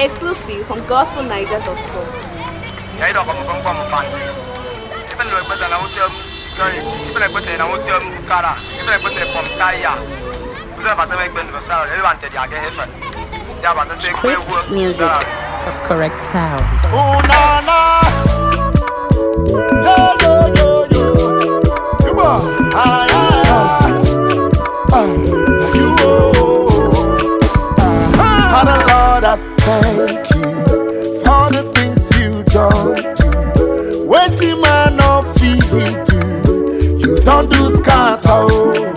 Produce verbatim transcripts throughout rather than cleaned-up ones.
Exclusive from gospel niger dot com. Ya ido como con con pan. Even lo pesa na utem security. Even lo pesa na utem kara. Even lo pesa pom taya. Usa ba te make ben go sala. Ele wanted ya get effort. Ya ba te take Script music. Correct sound. Oh na na. Yo yo yo yo. Come on. Ah ah. Ah. You. Father Lord, I thank you for the things you done do. Waiting man no feed you. You don't do scatter.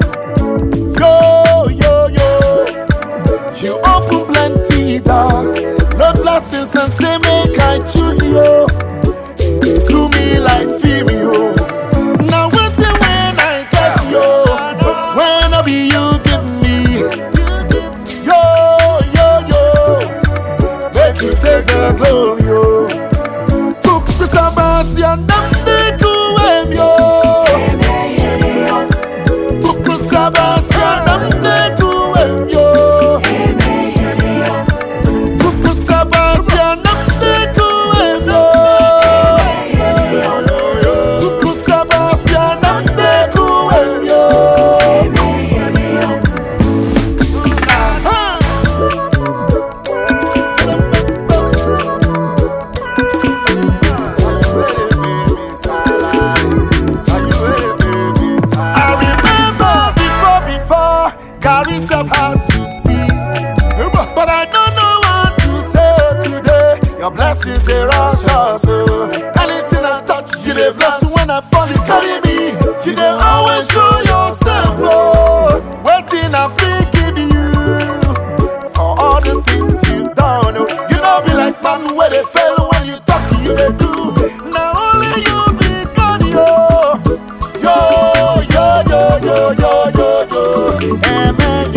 Yo yo yo. You open plenty doors. No blessings and say make I choose you. You do me like female. Now waiting when I get you. When I be you give me. Yo yo yo. Make you take the glory yo. Book the sabasi and them they do em yo. Book the sabasi and them they do em yo. Carry self out to see, but I don't know what to say today. Your blessings they rush us, oh. Anything I touch, you they bless. When I fall, you carry me. You they always show yourself, oh. Waiting I forgive you for all the things you've done. Oh. You know be like man where they fail when you talk, you they do. Now only you be God, yo, yo, yo, yo, yo, yo, yo, yo. Amen.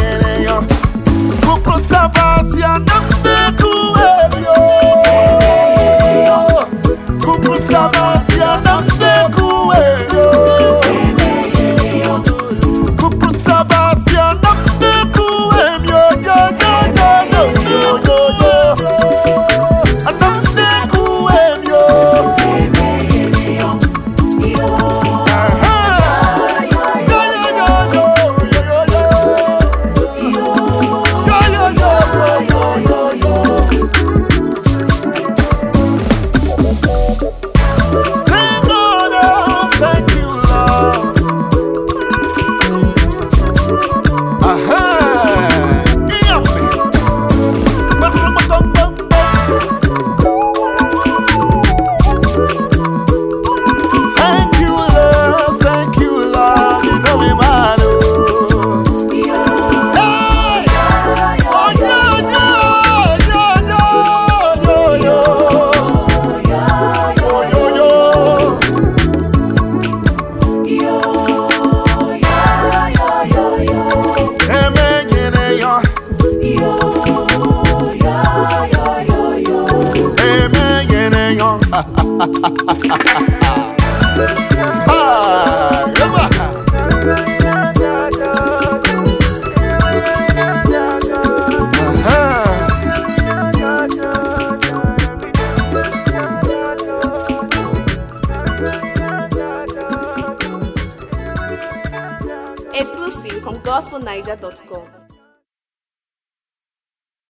Exclusive from gospel niger dot com.